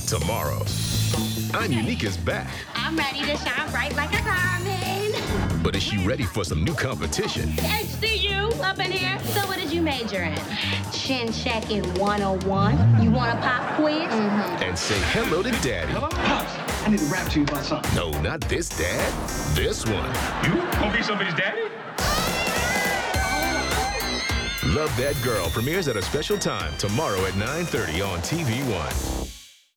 tomorrow. I'm Unique is back. I'm ready to shine bright like a diamond. But is she ready for some new competition? HCU up in here. So what did you major in? Chin checking 101. You want a pop quiz? And say hello to Daddy. Hello? Pops, I need to rap to you about something. No, not this Dad. This one. You gonna be somebody's daddy? Love That Girl premieres at a special time tomorrow at 9:30 on TV One.